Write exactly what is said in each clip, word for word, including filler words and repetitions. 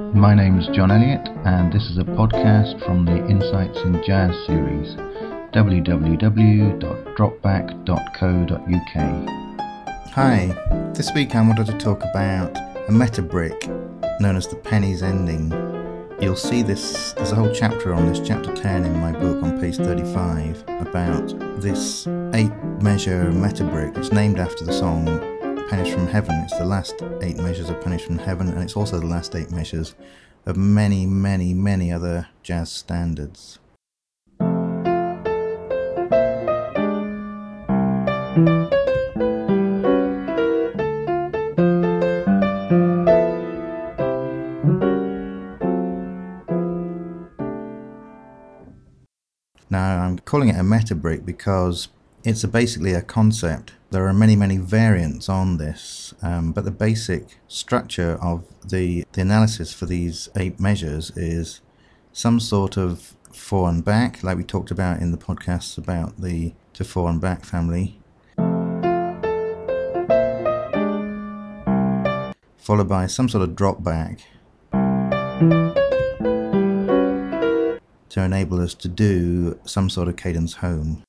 My name is John Elliott, and this is a podcast from the Insights in Jazz series, w w w dot dropback dot co dot u k. Hi, this week I wanted to talk about a meta brick known as the Penny's Ending. You'll see this, there's a whole chapter on this, chapter ten in my book on page thirty-five, about this eight measure meta brick. It's named after the song Pennies from Heaven. It's the last eight measures of Pennies from Heaven, and it's also the last eight measures of many, many, many other jazz standards. Now, I'm calling it a meta brick because it's a basically a concept. There are many, many variants on this, um, but the basic structure of the, the analysis for these eight measures is some sort of four and back, like we talked about in the podcasts about the to four and back family, followed by some sort of drop back to enable us to do some sort of cadence home.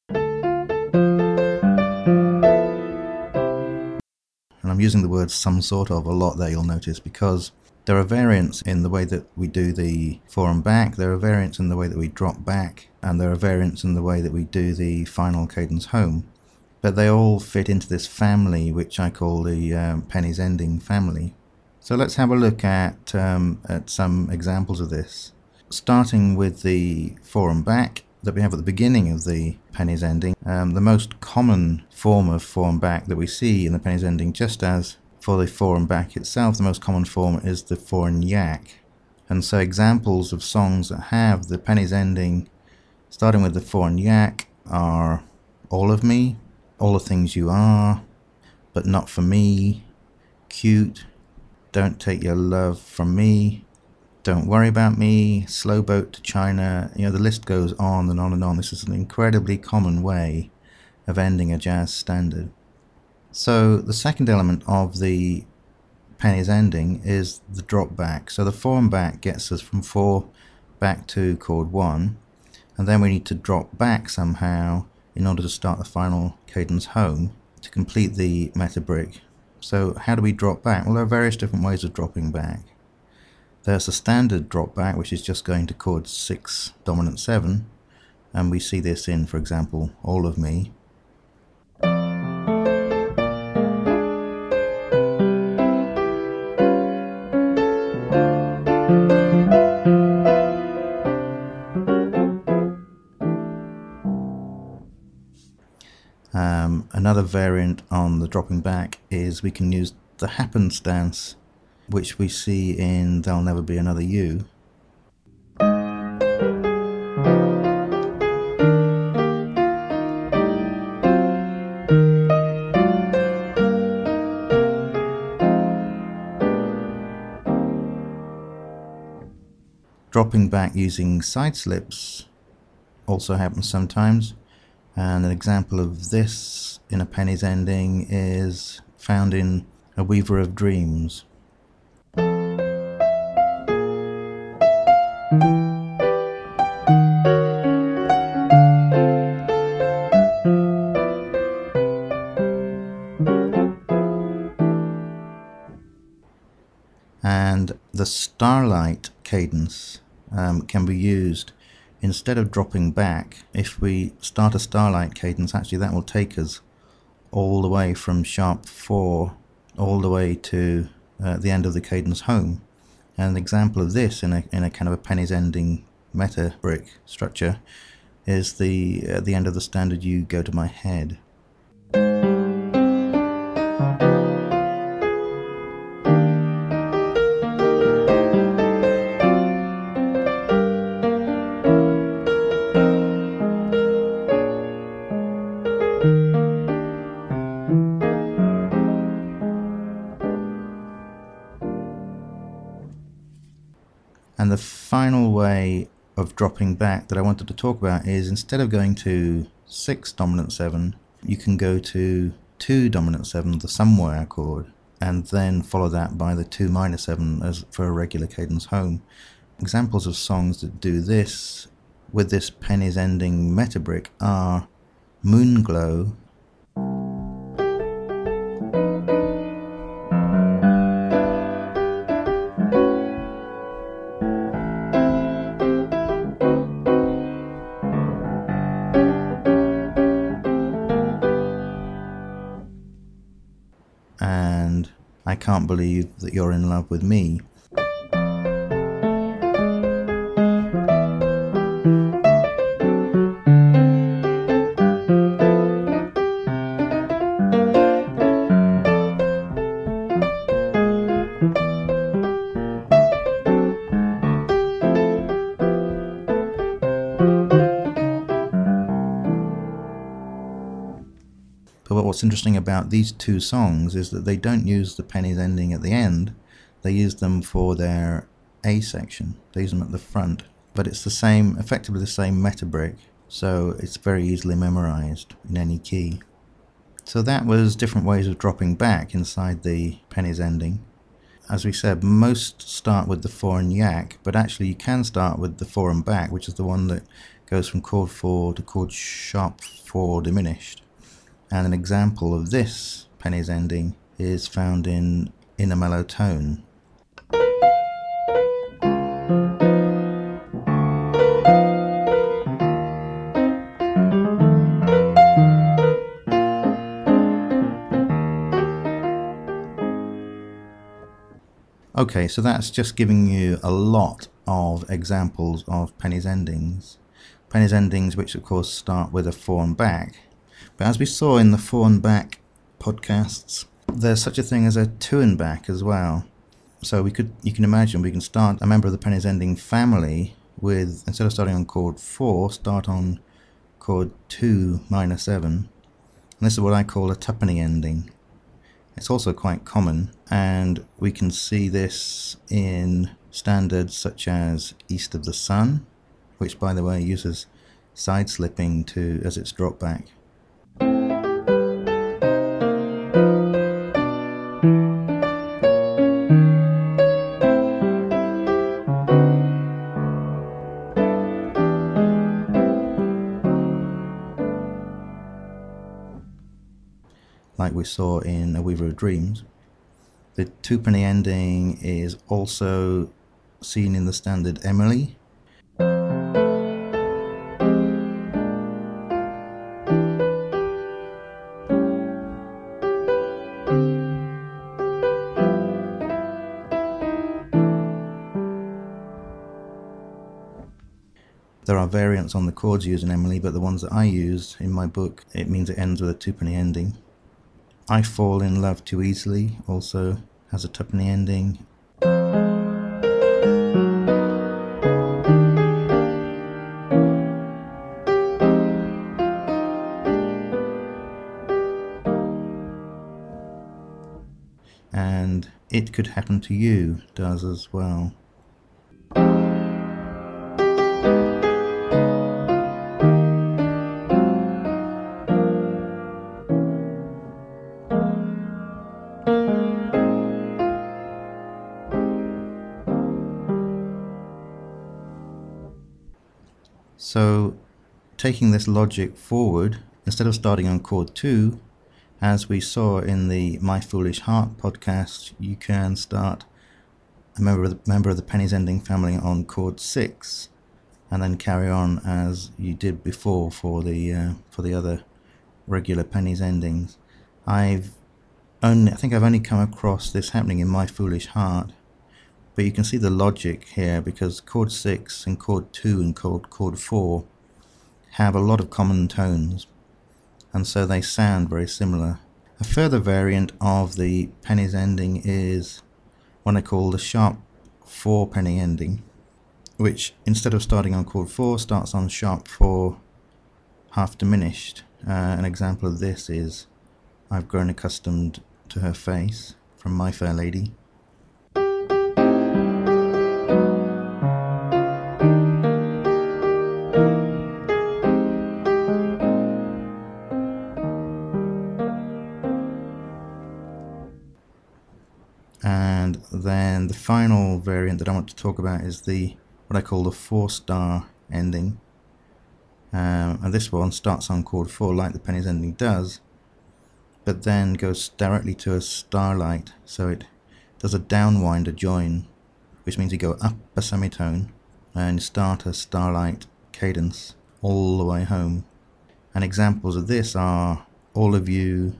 And I'm using the word some sort of a lot there, you'll notice, because there are variants in the way that we do the four and back, there are variants in the way that we drop back, and there are variants in the way that we do the final cadence home. But they all fit into this family, which I call the um, Penny's Ending family. So let's have a look at, um, at some examples of this. Starting with the four and back that we have at the beginning of the Penny's Ending, um, the most common form of four and back that we see in the Penny's Ending, just as for the four and back itself, the most common form is the four and yak. And so examples of songs that have the Penny's Ending starting with the four and yak are All of Me, All the Things You Are, But Not For Me, Cute, Don't Take Your Love From Me, Don't Worry About Me, Slow Boat to China. You know, the list goes on and on and on. This is an incredibly common way of ending a jazz standard. So the second element of the Penny's Ending is the drop back. So the four and back gets us from four back to chord one, and then we need to drop back somehow in order to start the final cadence home to complete the meta brick. So how do we drop back? Well, there are various different ways of dropping back. There's a standard drop back, which is just going to chord six, dominant seven, and we see this in, for example, All of Me. Um, another variant on the dropping back is we can use the happenstance, which we see in There'll Never Be Another You. Dropping back using side slips also happens sometimes, and an example of this in a Penny's Ending is found in A Weaver of Dreams. And the Starlight cadence um, can be used instead of dropping back. If we start a Starlight cadence, actually that will take us all the way from sharp four all the way to uh, the end of the cadence home. And an example of this in a, in a kind of a Penny's Ending meta brick structure is the at the end of the standard You Go to My Head. And the final way of dropping back that I wanted to talk about is, instead of going to six dominant seven, you can go to two dominant seven, the somewhere chord. and then follow that by the two minor seven as for a regular cadence home. Examples of songs that do this with this pennies ending metabrick are Moonglow, and I Can't Believe That You're in Love with Me. But what's interesting about these two songs is that they don't use the pennies ending at the end. They use them for their A section. They use them at the front. But it's the same, effectively the same metabrick, so it's very easily memorized in any key. So that was different ways of dropping back inside the pennies ending. As we said, most start with the four and yak, but actually you can start with the four and back, which is the one that goes from chord four to chord sharp four diminished. And an example of this pennies ending is found in In a Mellow Tone. Okay, so that's just giving you a lot of examples of pennies endings. Pennies endings which of course start with a four and back. But as we saw in the four and back podcasts, there's such a thing as a two and back as well. So we could, you can imagine, we can start a member of the pennies ending family with, instead of starting on chord four, start on chord two minor seven. And this is what I call a tuppenny ending. It's also quite common, and we can see this in standards such as East of the Sun, which by the way uses side slipping to as its drop back. Like we saw in A Weaver of Dreams. The two-penny ending is also seen in the standard Emily. There are variants on the chords used in Emily, but the ones that I use in my book, it means it ends with a two-penny ending. I Fall in Love Too Easily also has a tuppenny ending. And It Could Happen to You does as well. So, taking this logic forward, instead of starting on chord two, as we saw in the My Foolish Heart podcast, you can start a member of the, member of the pennies ending family on chord six, and then carry on as you did before for the uh, for the other regular pennies endings. I've only, I think I've only come across this happening in My Foolish Heart. But you can see the logic here, because chord six and chord two and chord, chord four have a lot of common tones, and so they sound very similar. A further variant of the pennies ending is what I call the sharp four penny ending, which instead of starting on chord four starts on sharp four half diminished. Uh, an example of this is I've Grown Accustomed to Her Face from My Fair Lady. final variant that I want to talk about is the what I call the four-star ending. Um, and this one starts on chord four like the pennies ending does, but then goes directly to a starlight, so it does a downwinder join, which means you go up a semitone and start a starlight cadence all the way home. And examples of this are All of You,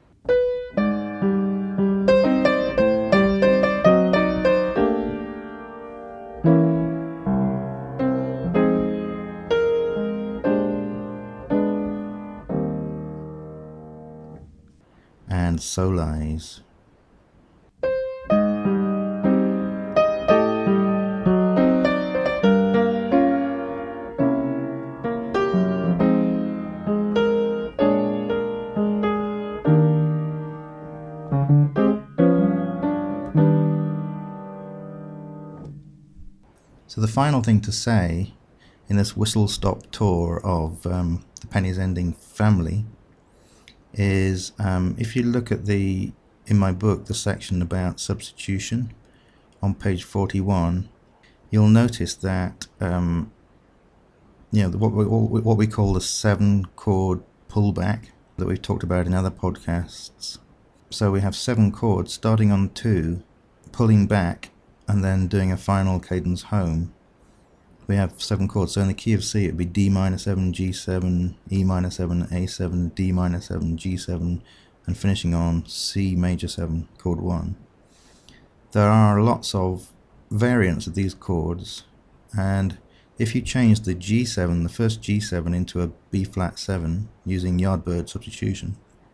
and Solize. So the final thing to say in this whistle-stop tour of um, the pennies ending family is um, if you look at the, in my book, the section about substitution on page forty-one, you'll notice that um, you know what we, what we call the seven chord pullback that we've talked about in other podcasts. So we have seven chords starting on two, pulling back, and then doing a final cadence home. We have seven chords, so in the key of C it would be D minor seven, G seven, E minor seven, A seven, D minor seven, G seven, and finishing on C major seven, chord one. There are lots of variants of these chords, and if you change the G seven, the first G seven, into a B flat seven using Yardbird substitution,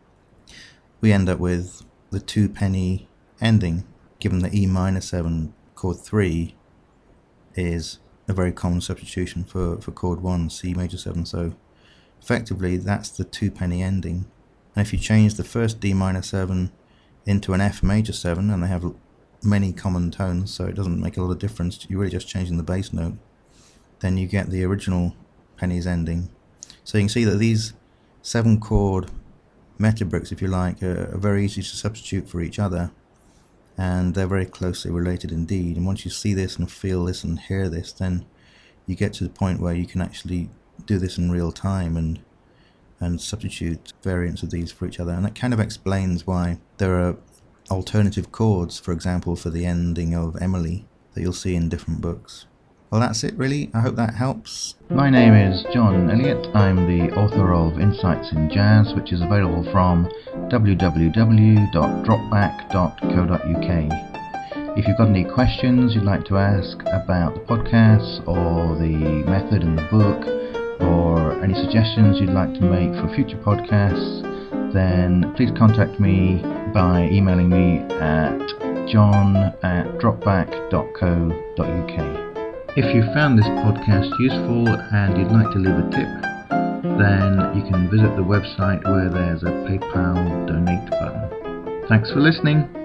we end up with the two penny ending, given that E minor seven chord three is a very common substitution for, for chord one, C major seven. So effectively that's the two penny ending. And if you change the first D minor seven into an F major seven, and they have many common tones, so it doesn't make a lot of difference, you're really just changing the bass note, then you get the original pennies ending. So you can see that these seven chord metabricks, if you like, are, are very easy to substitute for each other, and they're very closely related indeed. And once you see this and feel this and hear this, then you get to the point where you can actually do this in real time and and substitute variants of these for each other. And that kind of explains why there are alternative chords, for example, for the ending of Emily that you'll see in different books. Well, that's it really. I hope that helps. My name is John Elliott. I'm the author of Insights in Jazz, which is available from w w w dot drop back dot co dot u k. If you've got any questions you'd like to ask about the podcasts or the method in the book, or any suggestions you'd like to make for future podcasts, then please contact me by emailing me at john at dropback dot co dot u k. If you found this podcast useful and you'd like to leave a tip, then you can visit the website where there's a PayPal donate button. Thanks for listening.